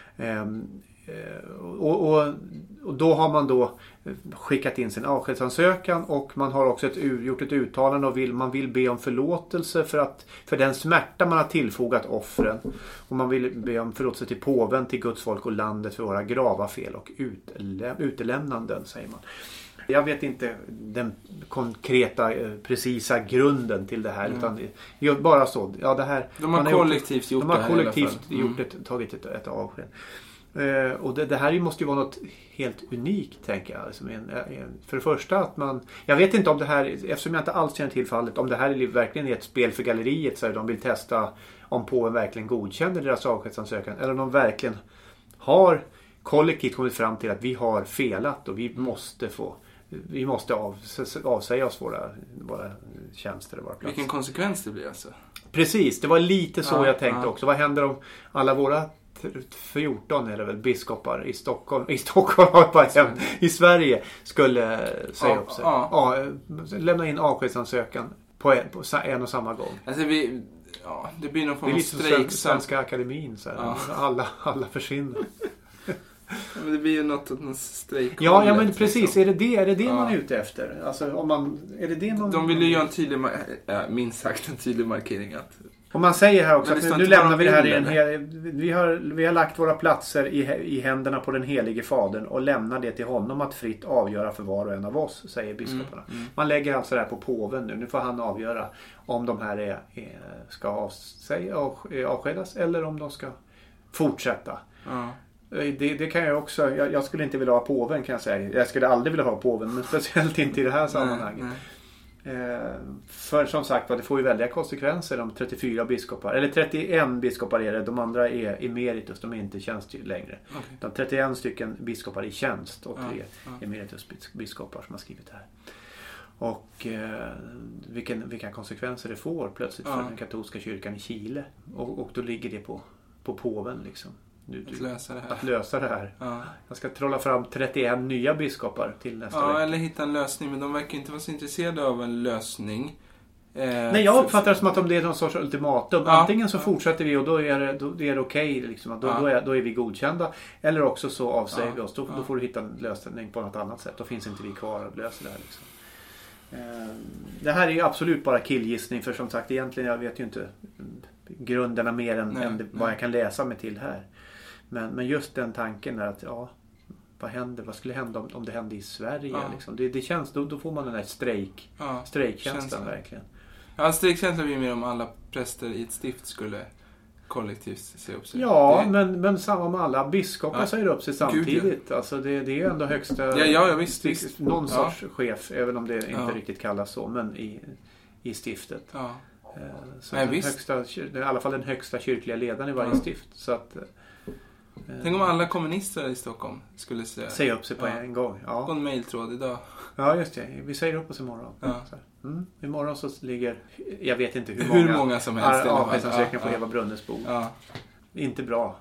Och då har man då skickat in sin avskedsansökan och man har också gjort ett uttalande och man vill be om förlåtelse för den smärta man har tillfogat offren, och man vill be om förlåtelse till påven, till Guds folk och landet för våra grava fel och utelämnanden, säger man. Jag vet inte den konkreta, precisa grunden till det här, utan bara så. Ja, det här, de har kollektivt gjort det här. De har kollektivt tagit ett avsked. Och det här måste ju vara något helt unikt, tänker jag. Alltså, för det första att jag vet inte om det här, eftersom jag inte alls känner till fallet, om det här verkligen är ett spel för galleriet, så de vill testa om påven verkligen godkänner deras avskedsansökan, eller om de verkligen har kollektivt kommit fram till att vi har felat och vi måste avsäga oss våra tjänster och våra platser. Vilken konsekvens det blir alltså. Precis, det var lite så jag tänkte också. Vad händer om alla våra 14 är det väl biskopar i Stockholm i Sverige skulle säga upp sig. Lämna in avskedsansökan på en och samma gång. Alltså det blir någon form av strejk. Det är lite som Svenska akademin så här. Alla försvinner. Men det blir ju någon strejk. Ja, men precis. Liksom. Är det man är ute efter? Alltså, är det det man... De vill ju göra minst sagt en tydlig markering att... Och man säger här också att nu lämnar vi det här vi har lagt våra platser i händerna på den helige fadern och lämnar det till honom att fritt avgöra för var och en av oss, säger biskoparna. Man lägger alltså det här på påven nu. Nu får han avgöra om de här ska avskedas eller om de ska fortsätta. Det kan jag också. Jag skulle inte vilja ha påven, kan jag säga. Jag skulle aldrig vilja ha påven, men speciellt inte i det här sammanhanget. För som sagt, det får ju väldiga konsekvenser om 34 biskopar, eller 31 biskopar är det, de andra är emeritus, de är inte tjänst längre. De 31 stycken biskopar i tjänst och 3 emeritus biskopar som har skrivit det här. Och vilka konsekvenser det får plötsligt för den katolska kyrkan i Chile, och då ligger det på påven liksom. Att lösa det här. Jag ska trolla fram 31 nya biskopar till nästa vecka. Eller hitta en lösning, men de verkar inte vara så intresserade av en lösning. Nej, jag uppfattar det som att om det är någon sorts ultimatum. Antingen så fortsätter vi och då är det okej, liksom, då är vi godkända. Eller också så avsäger vi oss. Då får du hitta en lösning på något annat sätt. Då finns inte vi kvar att lösa det här. Liksom. Det här är ju absolut bara killgissning, för som sagt, egentligen jag vet ju inte grunderna mer än vad jag kan läsa mig till här. Men just den tanken är att vad skulle hända om det hände i Sverige? Liksom? Det känns, då får man den här strejkkänslan verkligen. Ja, strejkkänslan blir mer om alla präster i ett stift skulle kollektivt se upp sig. Ja, men samma med alla biskopar säger upp sig samtidigt. Gud, alltså det är ju ändå högsta visst. Någon sorts chef, även om det inte riktigt kallas så, men i stiftet. Så i alla fall den högsta kyrkliga ledaren i varje stift. Så att tänk om alla kommunister i Stockholm skulle säga upp sig på en gång. På en mejltråd idag. Ja, just det. Vi säger upp oss imorgon. Imorgon så ligger, jag vet inte hur många som helst avskedsansökningar på Eva Brunnes bord. Inte bra.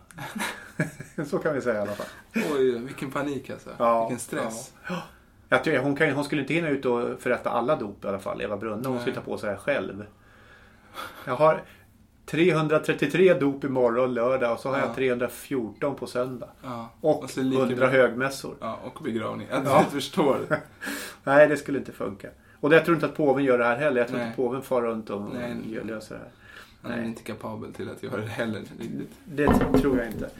Så kan vi säga i alla fall. Oj, vilken panik alltså. Vilken stress. Jag tror hon skulle inte hinna ut och förrätta alla dop i alla fall, Eva Brunne. Hon skulle ta på sig det själv. Jag har 333 dop imorgon lördag och så har jag 314 på söndag. Och 100 högmässor. Och begravning. Jag förstår. Nej, det skulle inte funka. Och jag tror inte att påven gör det här heller. Jag tror inte påven far runt och löser det här. Han är inte kapabel till att göra det heller. Det tror jag inte.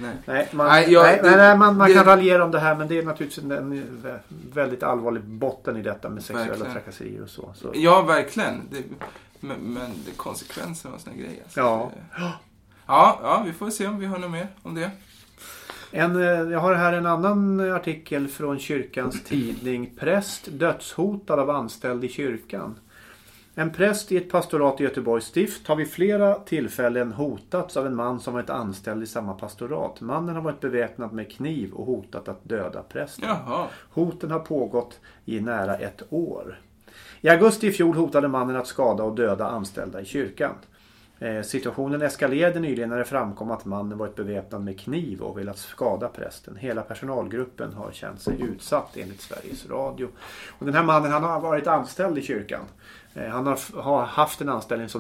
Man kan raljera om det här, men det är naturligtvis en väldigt allvarlig botten i detta med sexuella trakasserier och så. Ja, verkligen. Men det konsekvenser var såna grejer. Alltså. Ja, vi får se om vi har något mer om det. Jag har här en annan artikel från kyrkans tidning. Präst dödshotad av anställd i kyrkan. En präst i ett pastorat i Göteborgs stift har vid flera tillfällen hotats av en man som varit anställd i samma pastorat. Mannen har varit beväpnad med kniv och hotat att döda prästen. Jaha. Hoten har pågått i nära 1 år. I augusti i fjol hotade mannen att skada och döda anställda i kyrkan. Situationen eskalerade nyligen när det framkom att mannen varit beväpnad med kniv och velat skada prästen. Hela personalgruppen har känt sig utsatt enligt Sveriges Radio. Och den här mannen, han har varit anställd i kyrkan. Han har haft en anställning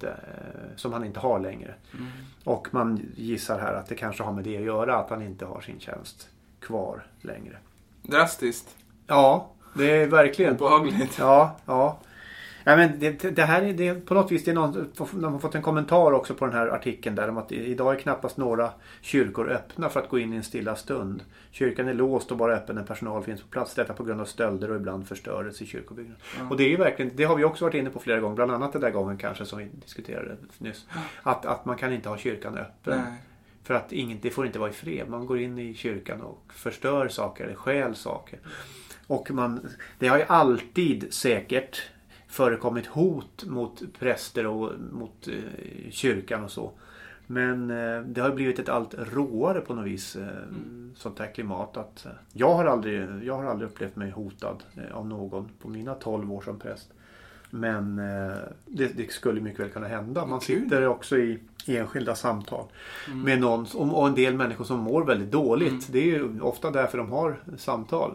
som han inte har längre. Och man gissar här att det kanske har med det att göra, att han inte har sin tjänst kvar längre. Drastiskt. Ja, det är verkligen obehagligt. Ja. Ja, men det här är på något vis, det är någon har fått en kommentar också på den här artikeln där om att idag är knappast några kyrkor öppna för att gå in i en stilla stund. Kyrkan är låst och bara öppen när personal finns på plats. Detta på grund av stölder och ibland förstörelse i kyrkobyggnaden. Och det är ju verkligen, det har vi också varit inne på flera gånger, bland annat den där gången kanske som vi diskuterade nyss. Att man kan inte ha kyrkan öppen. Nej. För att det får inte vara i fred. Man går in i kyrkan och förstör saker eller stjäl saker. Och det har ju alltid säkert förekommit hot mot präster och mot kyrkan och så. Men det har blivit ett allt råare på något vis sånt här klimat. Att, jag har aldrig upplevt mig hotad av någon på mina 12 år som präst. Men det skulle mycket väl kunna hända. Man sitter också i enskilda samtal med någon och en del människor som mår väldigt dåligt. Det är ju ofta därför de har samtal.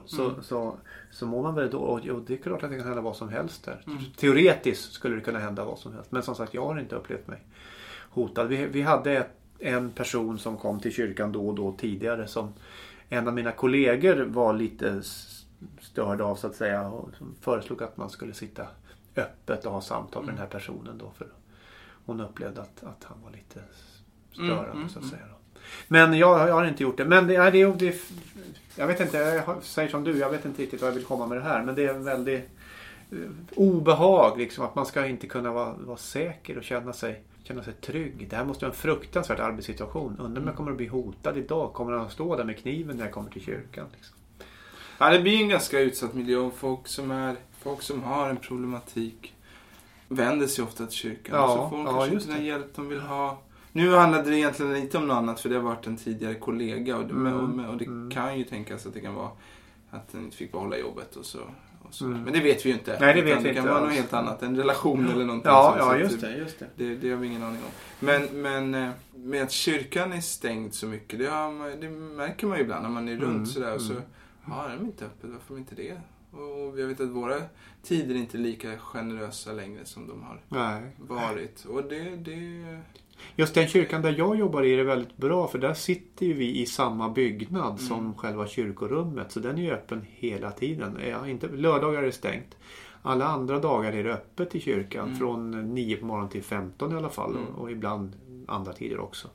Så mår man väldigt dåligt. Och det är klart att det kan hända vad som helst där. Teoretiskt skulle det kunna hända vad som helst. Men som sagt, jag har inte upplevt mig hotad. Vi hade en person som kom till kyrkan då och då tidigare, som en av mina kollegor var lite störd av, så att säga, och föreslog att man skulle sitta öppet och ha samtal med den här personen då, för hon upplevde att han var lite störande så att säga då. Men jag har inte gjort det. Men det jag vet inte, jag säger som du, jag vet inte riktigt vad jag vill komma med det här, men det är en väldigt obehag liksom, att man ska inte kunna vara säker och känna sig trygg. Det här måste vara en fruktansvärd arbetssituation. Undrar om jag kommer att bli hotad idag. Kommer han att stå där med kniven när jag kommer till kyrkan liksom? Ja, det blir en ganska utsatt miljö, och folk som har en problematik vänder sig ofta till kyrkan. Ja, så får de kanske inte den hjälp de vill ha. Nu handlade det egentligen lite om något annat, för det har varit en tidigare kollega, och det kan ju tänkas att det kan vara att den inte fick behålla jobbet och så. Men det vet vi ju inte. Nej, det vet vi inte. Det kan vara något helt annat, en relation eller någonting. Ja, just det. Det har vi ingen aning om. Men med att kyrkan är stängd så mycket, det märker man ju ibland när man är runt sådär. Och så är de inte öppet, varför inte det? Och jag vet att våra tider är inte lika generösa längre som de har varit. Och det... Just den kyrkan där jag jobbar i är väldigt bra, för där sitter ju vi i samma byggnad som själva kyrkorummet. Så den är ju öppen hela tiden. Lördagar är det stängt. Alla andra dagar är det öppet i kyrkan. Från 9 på morgonen till 15 i alla fall. Och ibland andra tider också.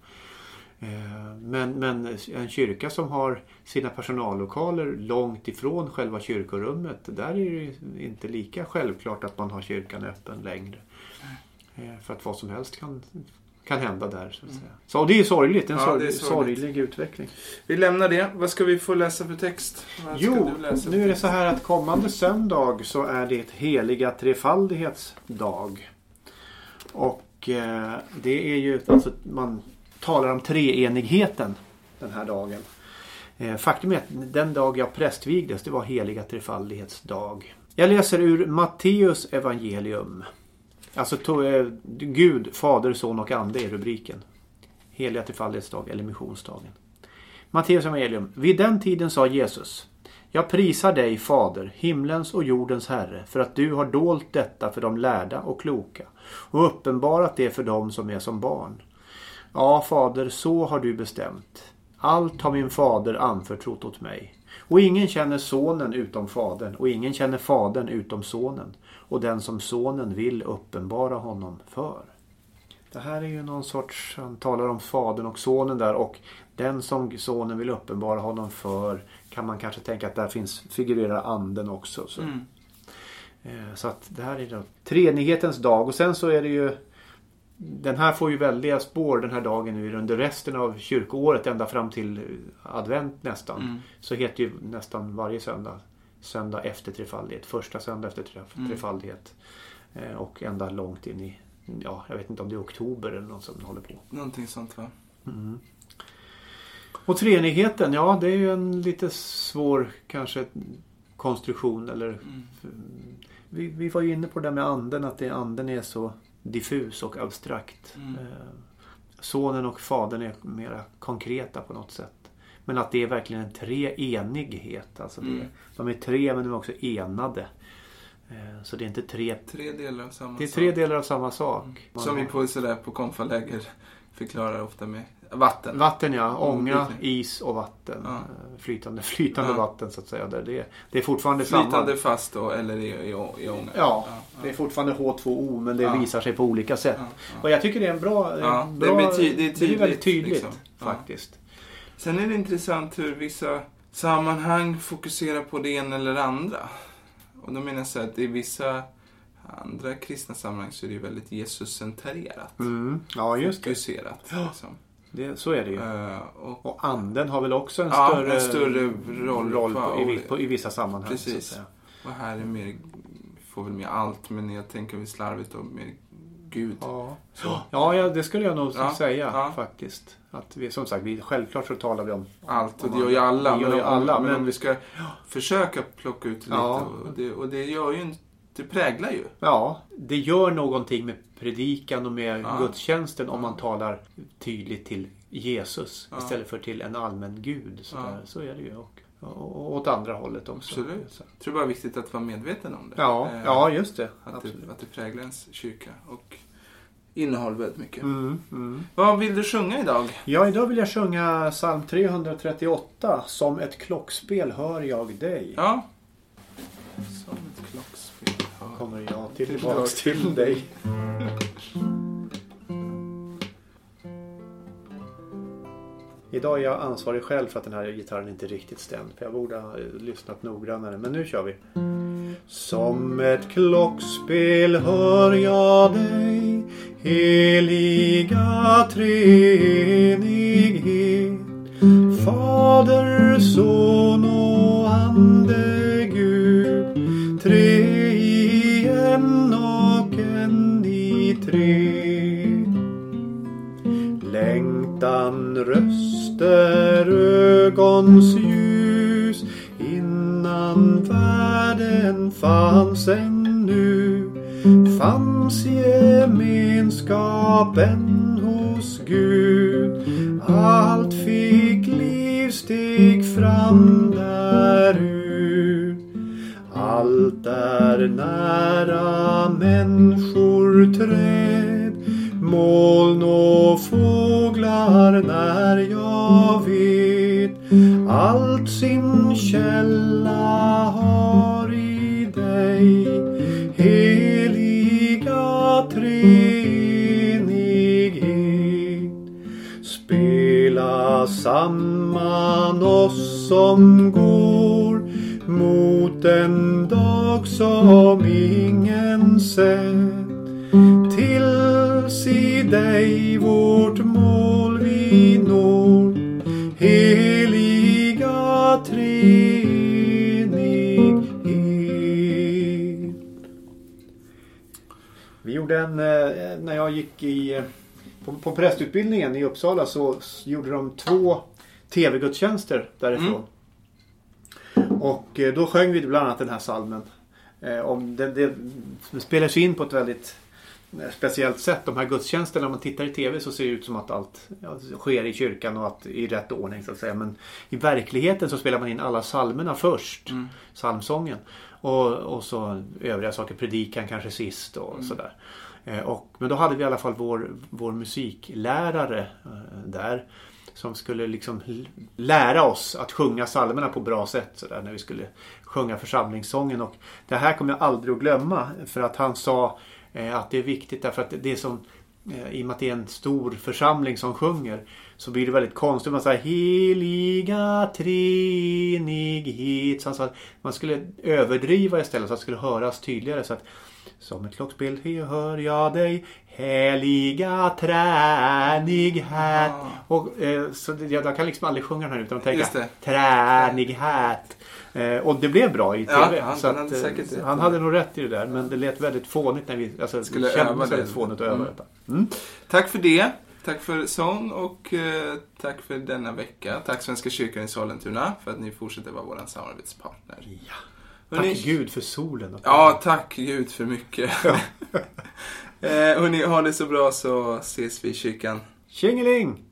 Men en kyrka som har sina personallokaler långt ifrån själva kyrkorummet, där är det inte lika självklart att man har kyrkan öppen längre. För att vad som helst kan hända där, så att säga. Så det är sorgligt, sorglig utveckling. Vi lämnar det. Vad ska vi få läsa för text? Nu är det så här att kommande söndag så är det ett heliga trefaldighetsdag. Och det är ju, alltså, man talar om treenigheten den här dagen. Faktum är att den dag jag prästvigdes, det var heliga trefaldighetsdag. Jag läser ur Matteus evangelium. Alltså Gud, Fader, Son och Ande är rubriken. Heliga trefaldighetsdag eller missionsdagen. Matteus evangelium. Vid den tiden sa Jesus: Jag prisar dig, Fader, himlens och jordens Herre, för att du har dolt detta för de lärda och kloka och uppenbarat det för dem som är som barn. Ja, Fader, så har du bestämt. Allt har min fader anförtrott åt mig. Och ingen känner sonen utom fadern, och ingen känner fadern utom sonen, och den som sonen vill uppenbara honom för. Det här är ju någon sorts, han talar om fadern och sonen där, och den som sonen vill uppenbara honom för, kan man kanske tänka att där figurerar anden också. Så att det här är då treenighetens dag, och sen så är det ju den här får ju väldiga spår den här dagen nu under resten av kyrkoåret ända fram till advent nästan. Så heter ju nästan varje söndag efter trefaldighet. Första söndag efter trefaldighet. Och ända långt in i, ja, jag vet inte om det är oktober eller något som håller på. Någonting sånt, va? Och treenigheten, ja, det är ju en lite svår kanske konstruktion eller vi var ju inne på det där med anden, att anden är så diffus och abstrakt. Sonen och fadern är mera konkreta på något sätt. Men att det är verkligen en treenighet. Alltså de är tre, men de är också enade. Så det är inte tre delar av samma sak. Det är tre delar av samma sak. Som vi på konfaläger förklarar ofta med vatten. Vatten, ja. Ånga, is och vatten. Ja. Flytande vatten så att säga. Det är fortfarande flytande fast då, eller i ånga. Ja, det är fortfarande H2O, men det visar sig på olika sätt. Och jag tycker det är en bra... det är väldigt tydligt liksom. Faktiskt. Sen är det intressant hur vissa sammanhang fokuserar på det ena eller andra. Och då menar jag så att i vissa andra kristna sammanhang så är det väldigt Jesus-centrerat. Ja, just det. Fokuserat. Liksom. Så är det ju. Och anden har väl också en större roll i vissa sammanhang. Precis. Så att säga. Och här är mer, får väl med allt, men jag tänker väl slarvigt om mer Gud. Ja, det skulle jag nog säga faktiskt. Att vi, som sagt, självklart så talar vi om allt, och det gör ju alla. Men om vi ska försöka plocka ut lite, och det gör ju det präglar ju. Ja, det gör någonting med predikan och med gudstjänsten om man talar tydligt till Jesus istället för till en allmän Gud. Så är det ju. Och åt andra hållet också. Absolut. Jag tror bara det är viktigt att vara medveten om det. Ja, just det. Att det präglar ens kyrka och innehåller väldigt mycket. Vad vill du sjunga idag? Ja, idag vill jag sjunga psalm 338. Som ett klockspel hör jag dig. Ja. Som ett klockspel kommer jag tillbaks till dig. Idag är jag ansvarig själv för att den här gitarren inte är riktigt stämd. För jag borde ha lyssnat noggrannare. Men nu kör vi. Som ett klockspel hör jag dig, heliga treenighet. Fader, son och ande Gud, tre i en och en i tre. Längtan, röster, ögons ljus, innan världen fanns ännu, fanns gemenskapen hos Gud. Allt fick liv, steg fram därut. Allt är nära människor, träd, moln och fåglar när jag vet. Allt sin källa har i dig, heliga treenighet. Spela samman oss som går mot en dag som ingen sett. Tills i dig vårt mål vi når, heliga treenighet. Vi gjorde när jag gick på prästutbildningen i Uppsala, så gjorde de 2 tv-gudstjänster därifrån. Och då sjöng vi bland annat den här psalmen. Det spelas in på ett väldigt speciellt sätt. De här gudstjänsterna, när man tittar i tv så ser det ut som att allt sker i kyrkan och att i rätt ordning så att säga. Men i verkligheten så spelar man in alla psalmerna först. Psalmsången. Och så övriga saker, predikan kanske sist och sådär. Men då hade vi i alla fall vår musiklärare där, som skulle liksom lära oss att sjunga psalmerna på bra sätt så där, när vi skulle sjunga församlingssången. Och det här kommer jag aldrig att glömma, för att han sa att det är viktigt därför att det är som, i och med att det är en stor församling som sjunger, så blir det väldigt konstigt. Man säger heliga treenighet. Så han sa att man skulle överdriva istället så att det skulle höras tydligare. Så att som ett klockspel hör jag dig, heliga tränighet. Och så jag kan liksom aldrig sjunga den här utan att tänka tränighet. Och det blev bra i tv. Ja, så att, han hade nog rätt i det där. Men det lät väldigt fånigt när vi skulle öva det. Väldigt fånigt att öva detta. Tack för det. Tack för sång och tack för denna vecka. Tack Svenska kyrkan i Sollentuna för att ni fortsätter vara vår samarbetspartner. Ja. Tack Gud för solen. Ja, tack Gud för mycket. Hörrni, ha det så bra så ses vi i kyrkan. Tjingeling!